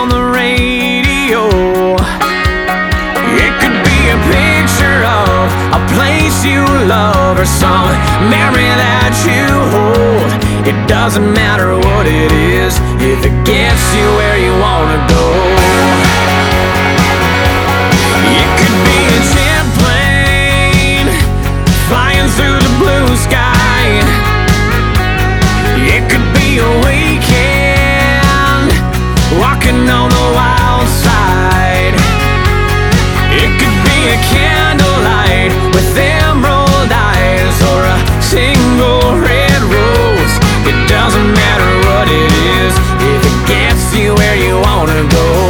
on the radio. It could be a picture of a place you love or some memory that you hold. It doesn't matter what it is if it gets you where you wanna go. It could be a jet plane flying through the blue sky. It could be a weekend walking on the wild side. It could be a candlelight with emerald eyes or a single red rose. It doesn't matter what it is if it gets you where you wanna go.